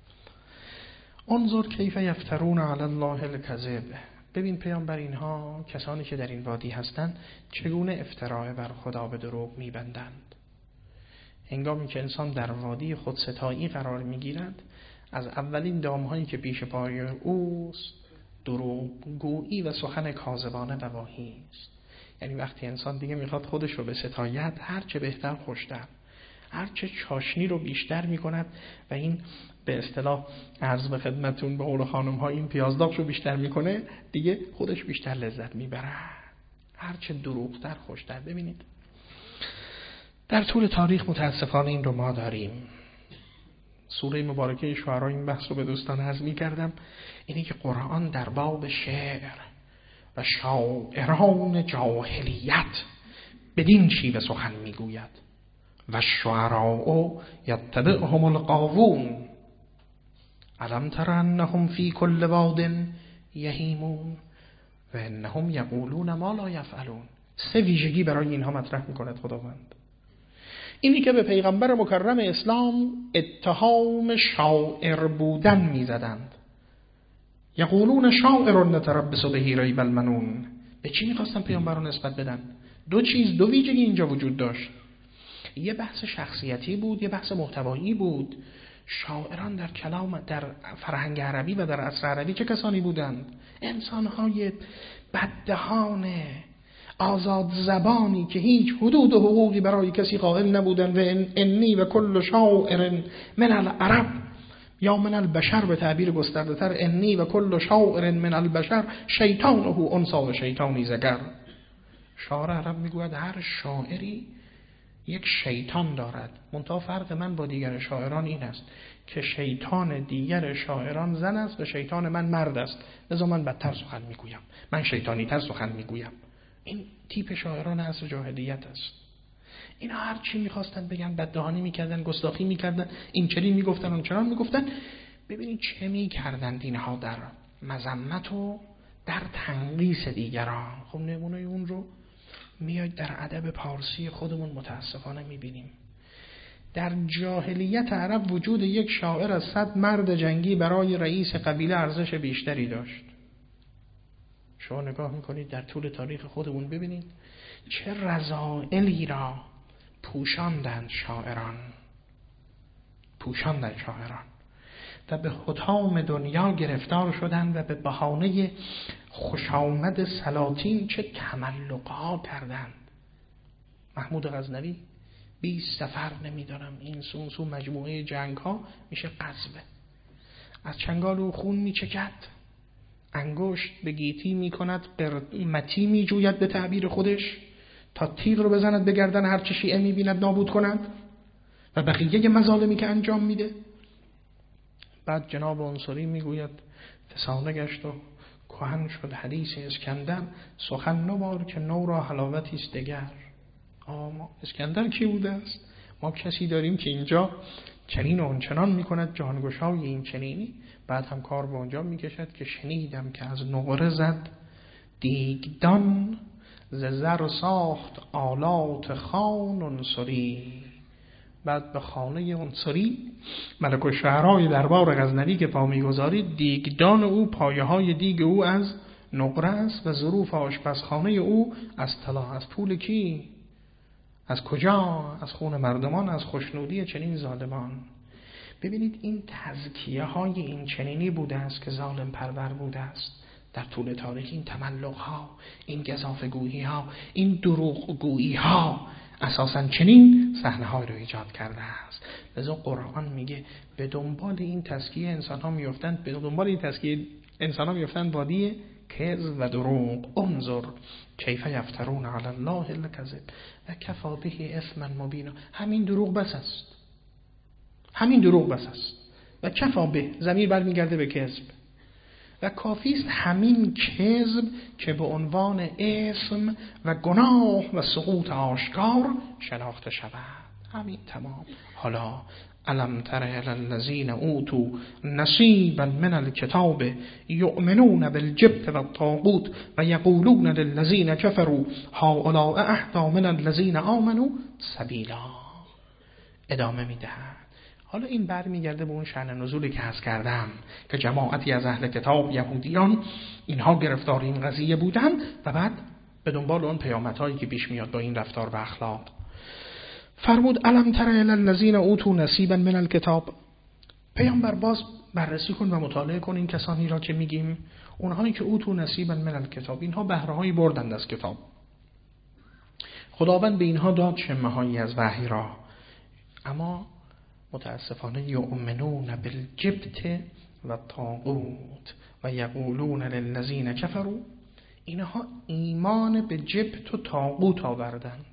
انظر کیف یفترون علی الله الکذب. ببین پیامبر اینها کسانی که در این وادی هستند چگونه افترا بر خدا به دروغ میبندند. هنگامی که انسان در وادی خودستایی قرار میگیرد از اولین دامهایی که پیش پای اوست دروغگویی و سخن کاذبانه گواهی است. یعنی وقتی انسان دیگه میخواد خودش رو به ستایت، هر چه بهتر خوشتر، هر چه چاشنی رو بیشتر میکند و این به اصطلاح عرض به خدمتون به قول خانم ها این پیازداغ رو بیشتر میکنه، دیگه خودش بیشتر لذت میبره. هر چه دروغتر خوشتر. ببینید در طول تاریخ متاسفانه این رو ما داریم. سوره مبارکه شعرا این بحث رو به دوستان عرض میکردم، اینه که قرآن در باب شعر و شاعران جاهلیت بدین شیوه سخن میگوید. و الشعراء یتبعهم الغاوون الم تر انهم فی کل واد یهیمون و انهم یقولون ما لا یفعلون. سه ویژگی برای اینها مطرح میکند خداوند. اینی که به پیغمبر مکرم اسلام اتهام شاعر بودن میزدند. یقولون شاعر نتربص به ریب المنون. به چی میخواستن پیامبر رو نسبت بدن؟ دو ویژگی اینجا وجود داشت. یه بحث شخصیتی بود، یه بحث محتوایی بود. شاعران در کلام در فرهنگ عربی و در عصر عربی چه کسانی بودند؟ انسان‌های بددهان، آزاد زبانی که هیچ حدود و حقوقی برای کسی قائل نبودند. و انی و کل شاعر من العرب یا من البشر، به تعبیر گسترده تر انی و کل شاعر من البشر شیطانه انثی و شیطانی ذکر. شاعر عرب میگوید هر شاعری یک شیطان دارد. منتها فرق من با دیگر شاعران این است که شیطان دیگر شاعران زن است و شیطان من مرد است، لذا من بدتر سخن میگویم، من شیطانی تر سخن میگویم. این تیپ شاعران عصر جاهلیت است. اینا هر چی میخواستن بگن بددهانی میکردن، گستاخی میکردن، این چنین میگفتن اون چنان میگفتن. ببینید چه میکردند اینها در مذمت و در تنقیص دیگران. خب نمونه اون رو میاد در ادب پارسی خودمون متاسفانه میبینیم. در جاهلیت عرب وجود یک شاعر از 100 مرد جنگی برای رئیس قبیله ارزش بیشتری داشت. شما نگاه میکنید در طول تاریخ خودمون ببینید چه رذائلی را پوشاندند شاعران و به حطام دنیا گرفتار شدند و به بهانه خوشامد سلاطین چه تملق‌ها کردند. محمود غزنوی 20 سفر نمیدارم این سو مجموعه جنگ ها میشه غزوه، از چنگال او خون میچکد، انگشت به گیتی میکند، قرمتی میجوید به تعبیر خودش تا تیغ رو بزند به گردن هر چه شیعه میبیند نابود کند و بقیه مظالمی که انجام میده. بعد جناب انصاری میگوید فسانه گشت و کهن شد حدیث اسکندر، سخن نوار که نو را حلاوتی است دگر. ما اسکندر کی بوده است؟ ما کسی داریم که اینجا چنین و آنچنان میکند، جانگشای این چنینی. بعد هم کار به اونجا میکشد که شنیدم که از نقره زد دیگدان، ز زر ساخت آلات خان انصری. بعد به خانه انصری ملک الشعرای دربار غزنوی که پا میگذارید، دیگدان او، پایه های دیگ او از نقره است و ظروف آشپزخانه او از طلا. از پول کی؟ از کجا؟ از خون مردمان، از خوشنودی چنین ظالمان. ببینید این تزکیه های این چنینی بوده است که ظالم پرور بوده است در طول تاریخ. این تملق ها، این گزافه گویی ها، این دروغ گویی ها اساساً چنین صحنه های رو ایجاد کرده است. لذا قرآن میگه به دنبال این تزکیه انسان ها میفتند، وادی کذب و دروغ. انظر کیف یفترون علی الله الکذب و کفی به اثما مبینا. همین دروغ بس است و کفا به، ضمیر برمیگرده به کذب و کافی است همین کذب که به عنوان اسم و گناه و سقوط آشکار شناخته شود. همین تمام. حالا الم تر الی الذین اوتوا نصیبا من الکتاب یؤمنون بالجبت والطاغوت و یقولون للذین کفروا هؤلاء اهدی من الذین آمنوا سبیلا. ادامه میدهد. حالا این برمیگرده به اون شأن نزولی که عرض کردم که جماعتی از اهل کتاب یهودیان اینها گرفتار این قضیه بودن و بعد به دنبال اون پیامدهایی که پیش میاد با این رفتار و اخلاق. فرمود الم تر الی الذین اوتوا نصیبا من الکتاب. پیامبر باز بررسی کن و مطالعه کن این کسانی را که میگیم اونهایی که اوتوا نصیبا من الکتاب، اینها بهره‌هایی بردند از کتاب. خداوند به اینها داد شمه‌هایی از وحی را، اما متاسفانه یؤمنون بالجبت و طاغوت و یقولون للذین کفروا. اینها ایمان به جبت و طاغوت آوردند.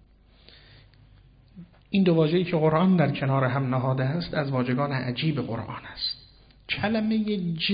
این دو واژه‌ای که قرآن در کنار هم نهاده است از واژگان عجیب قرآن است. کلمه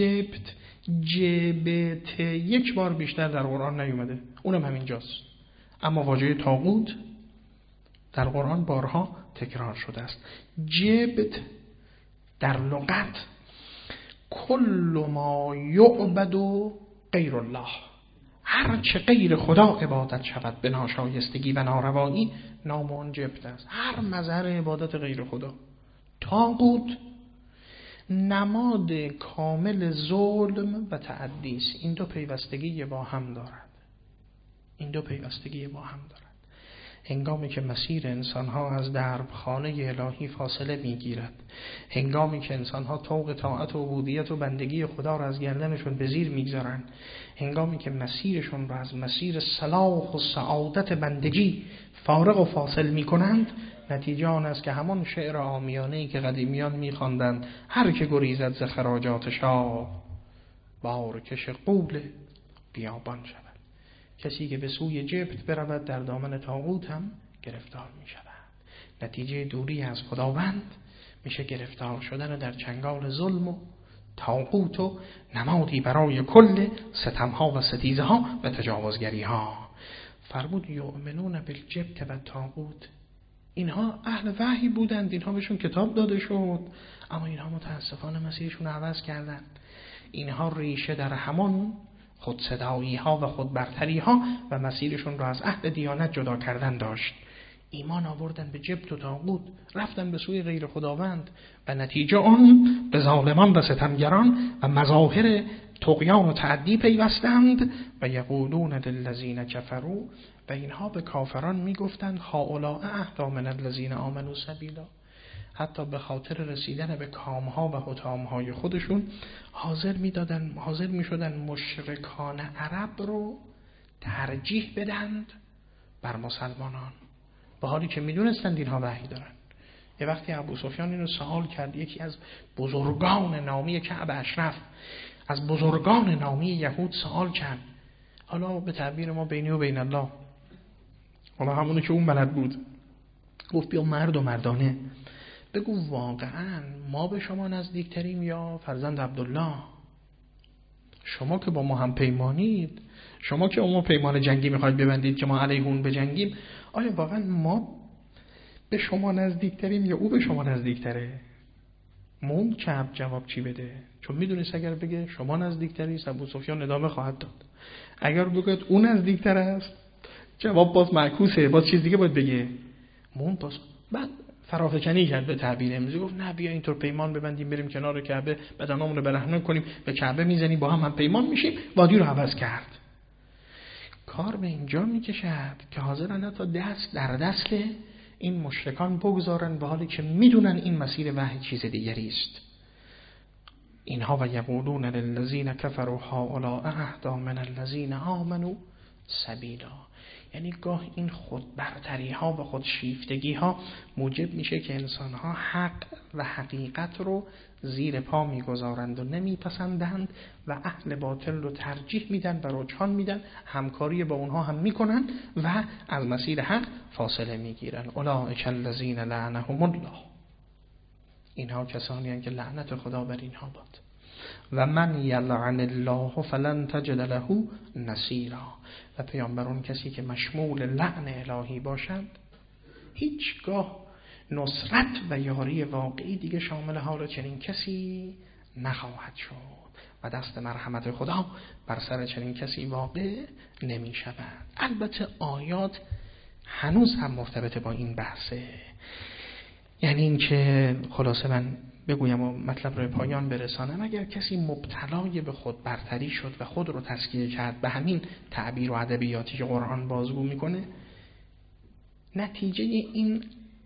جبت یک بار بیشتر در قرآن نیومده، اونم همینجاست. اما واژه طاغوت در قرآن بارها تکرار شده است. جبت در لغت کل ما یعبد غیر الله، هر چه غیر خدا عبادت شود به ناشایستگی و ناروایی نام آن جبت است. هر مظهر عبادت غیر خدا. طاغوت نماد کامل ظلم و تعدی است. این دو پیوستگی با هم دارد. هنگامی که مسیر انسانها از دربخانه الهی فاصله میگیرد، هنگامی که انسانها طوق طاعت و عبودیت و بندگی خدا را از گردنشون به زیر میگذارن، هنگامی که مسیرشون را از مسیر صلاح و سعادت بندگی فارغ و فاصل میکنند، نتیجه آن است که همان شعر عامیانه‌ای که قدیمیان میخواندند هر که گریزد ز خراجات شاه بارکش قول بیابان شود. کسی که به سوی جبت برود در دامن طاغوت هم گرفتار می شود. نتیجه دوری از خداوند میشه گرفتار شدن در چنگال ظلم و طاغوت و نمادی برای کل ستمها و ستیزها و تجاوزگریها. فرمود یؤمنون بالجبت و طاغوت. اینها اهل وحی بودند، اینها بهشون کتاب داده شد، اما اینها متاسفانه مسیرشون عوض کردند. اینها ریشه در همان خود صدایی ها و خود برتری ها و مسیرشون را از عهد دیانت جدا کردن داشت. ایمان آوردن به جبت و طاغوت، رفتن به سوی غیر خداوند و نتیجه آن به ظالمان و ستمگران و مظاهر طغیان و تعدی پیوستند و یقولون للذین کفروا، و اینها به کافران میگفتند هؤلاء اهدی من الذین آمنوا سبیلا. حتی به خاطر رسیدن به کامها و حطامهای خودشون حاضر میشدن مشرکان عرب رو ترجیح بدند بر مسلمانان، به حالی که میدونستند اینها وحی دارن. یه وقتی ابو سفیان اینو سوال کرد، یکی از بزرگان نامی کعب اشرف، از بزرگان نامی یهود سوال کرد، حالا به تعبیر ما بینی و بین الله، حالا همونی که اون بلد بود، گفت بیا مرد و مردانه بگو واقعا ما به شما نزدیکتریم یا فرزند عبدالله؟ شما که با ما هم پیمانید، شما که ما پیمان جنگی میخواید ببندید که ما علیهون بجنگیم، آیا واقعا ما به شما نزدیکتریم یا او به شما نزدیکتره؟ مون کعب جواب چی بده؟ چون میدونست اگر بگه شما نزدیکتری، ابو سفیان ادامه خواهد داد. اگر بگه او نزدیکتر است، جواب باز معکوسه، باز چیز دیگه باید بگه. مون باز بعد فرافکنی کرد به تعبیر امروزی، گفت نه بیا اینطور پیمان ببندیم بریم کنار کعبه، بدنامون رو برهنه کنیم، به کعبه میزنیم، با هم پیمان میشیم، وادی رو عوض کرد. کار به اینجا میکشد که حاضرن حتی دست در دست این مشرکان بگذارن، به حالی که میدونن این مسیر وحی چیز دیگری است. اینها و یقولون للذین کفروا هؤلاء اهدی من الذین آمنوا سبیلا. یعنی گاه این خودبرتری ها و خودشیفتگی ها موجب میشه که انسان ها حق و حقیقت رو زیر پا میگذارند و نمیپسندند و اهل باطل رو ترجیح میدن و رجحان میدن، همکاری با اونها هم میکنن و از مسیر حق فاصله میگیرن. اولئک الذین لعنهم الله، اینها کسانی هستند که لعنت خدا بر اینها باد. و من یلعن الله فلن تجد له نصیرا، و پیامبران کسی که مشمول لعن الهی باشد هیچگاه نصرت و یاری واقعی دیگه شامل حال چنین کسی نخواهد شد و دست مرحمت خدا بر سر چنین کسی واقع نمی شود. البته آیات هنوز هم مرتبط با این بحثه، یعنی این که خلاصه من بگویم و مطلب رو پایان برسانم، اگر کسی مبتلای به خود برتری شد و خود رو تزکیه کرد به همین تعبیر و ادبیاتی که قرآن بازگو میکنه، نتیجه این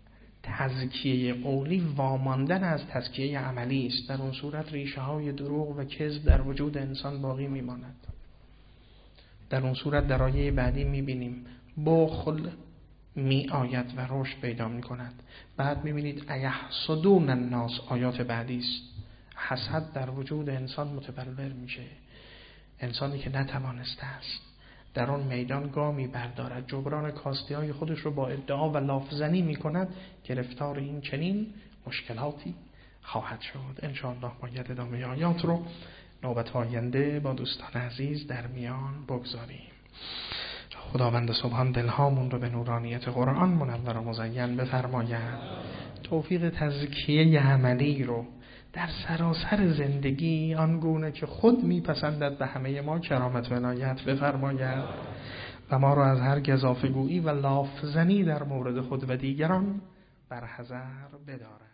تزکیه قولی واماندن از تزکیه عملی است. در اون صورت ریشه های دروغ و کذب در وجود انسان باقی میماند. در اون صورت در آیه بعدی میبینیم بخل می آید و رشد پیدا می کند. بعد می بینید ایحسدون الناس، آیات بعدی است، حسد در وجود انسان متبلور میشه. انسانی که نتوانسته است در آن میدان گامی بردارد، جبران کاستی های خودش رو با ادعا و لافزنی می کند، گرفتار این چنین مشکلاتی خواهد شد. انشاءالله باید ادامه آیات رو نوبت آینده با دوستان عزیز در میان بگذاریم. خداوند سبحان دلهامون رو به نورانیت قرآن منور و مزین بفرماید، توفیق تزکیه عملی رو در سراسر زندگی آنگونه که خود میپسندد به همه ما کرامت و عنایت بفرماید و ما رو از هر گزافه‌گویی و لافزنی در مورد خود و دیگران بر حذر بدارد.